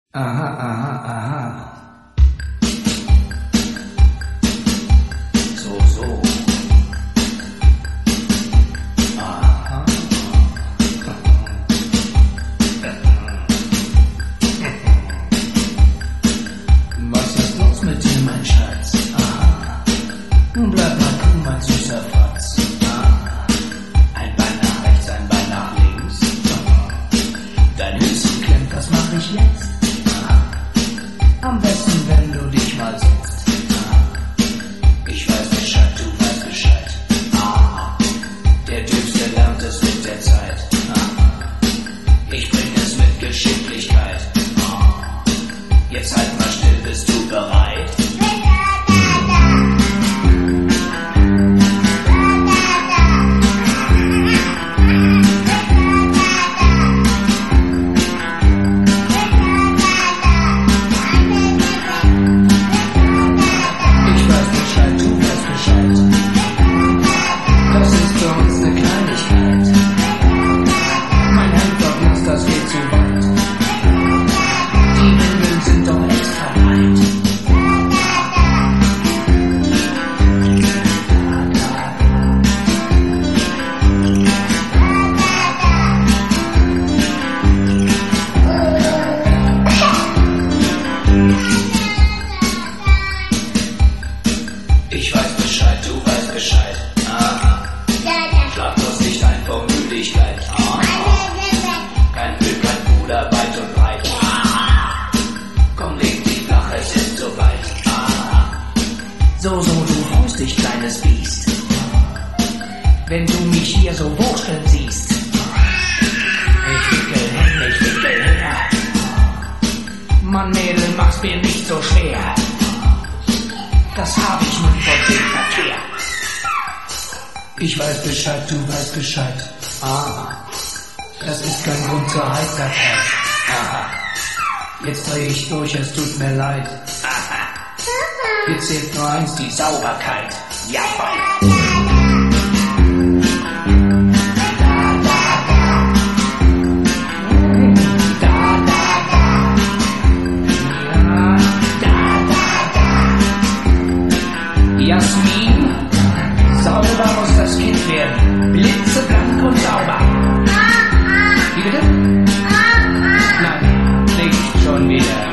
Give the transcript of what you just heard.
Aha, aha, aha. So, so. Aha. Was ist los mit dir, mein Schatz? Aha. Nun bleib mal cool, mein süßer Fratz. Aha. Ein Bein nach rechts, ein Bein nach links. Aha. Dein Höschen klemmt, was mach ich jetzt? Am besten, wenn du dich mal setzt. Ich weiß Bescheid, du weißt Bescheid. Der Dümmste lernt es mit der Zeit. Ich bring es mit Geschicklichkeit. Jetzt halt mal still, bist du bereit? Ich weiß Bescheid, du weißt Bescheid. Schlaf bloß nicht ein vor Müdigkeit. Kein Glück, kein Bruder, weit und breit. Komm, leg dich flach, es ist soweit. So, du freust dich, kleines Biest. Wenn du mich hier so wursteln siehst. Ich wickel her. Mann, Mädel, mach's mir nicht so schwer. Das hab ich nun von dem Verkehr. Ich weiß Bescheid, du weißt Bescheid. Das ist kein Grund zur Heiterkeit. Jetzt dreh ich durch, es tut mir leid. Jetzt zählt nur eins, die Sauberkeit. Jawohl. Jasmin, sauber muss das Kind werden. Blitzeblank und sauber. Wie bitte? Nein, nicht schon wieder.